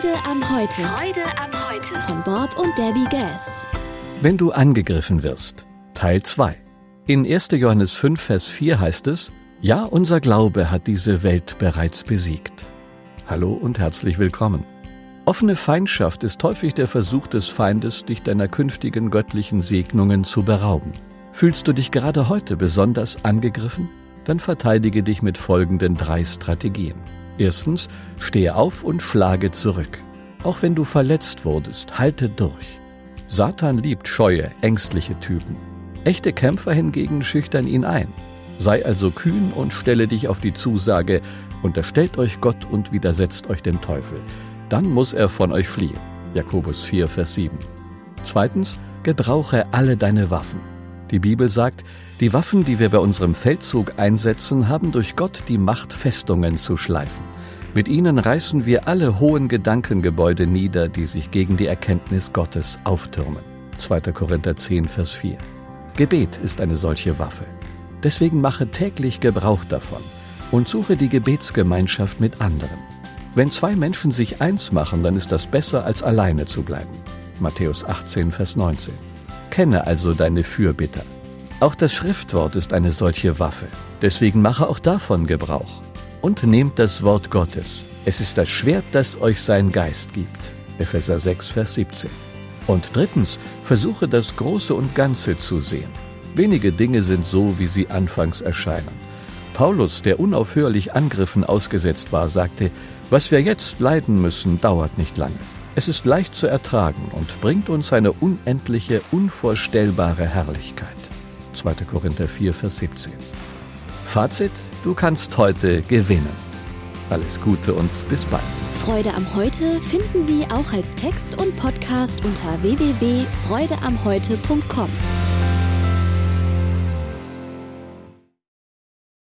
Freude am Heute. Freude am Heute. Von Bob und Debbie Gass. Wenn du angegriffen wirst. Teil 2. In 1. Johannes 5, Vers 4 heißt es: Ja, unser Glaube hat diese Welt bereits besiegt. Hallo und herzlich willkommen. Offene Feindschaft ist häufig der Versuch des Feindes, dich deiner künftigen göttlichen Segnungen zu berauben. Fühlst du dich gerade heute besonders angegriffen? Dann verteidige dich mit folgenden 3 Strategien. Erstens, stehe auf und schlage zurück. Auch wenn du verletzt wurdest, halte durch. Satan liebt scheue, ängstliche Typen. Echte Kämpfer hingegen schüchtern ihn ein. Sei also kühn und stelle dich auf die Zusage: Unterstellt euch Gott und widersetzt euch dem Teufel. Dann muss er von euch fliehen. Jakobus 4, Vers 7. Zweitens, gebrauche alle deine Waffen. Die Bibel sagt, die Waffen, die wir bei unserem Feldzug einsetzen, haben durch Gott die Macht, Festungen zu schleifen. Mit ihnen reißen wir alle hohen Gedankengebäude nieder, die sich gegen die Erkenntnis Gottes auftürmen. 2. Korinther 10, Vers 4. Gebet ist eine solche Waffe. Deswegen mache täglich Gebrauch davon und suche die Gebetsgemeinschaft mit anderen. Wenn 2 Menschen sich eins machen, dann ist das besser, als alleine zu bleiben. Matthäus 18, Vers 19. Kenne also deine Fürbitter. Auch das Schriftwort ist eine solche Waffe. Deswegen mache auch davon Gebrauch. Und nehmt das Wort Gottes. Es ist das Schwert, das euch sein Geist gibt. Epheser 6, Vers 17. Und drittens, versuche das Große und Ganze zu sehen. Wenige Dinge sind so, wie sie anfangs erscheinen. Paulus, der unaufhörlich Angriffen ausgesetzt war, sagte: Was wir jetzt leiden müssen, dauert nicht lange. Es ist leicht zu ertragen und bringt uns eine unendliche, unvorstellbare Herrlichkeit. 2. Korinther 4, Vers 17. Fazit: Du kannst heute gewinnen. Alles Gute und bis bald. Freude am Heute finden Sie auch als Text und Podcast unter www.freudeamheute.com.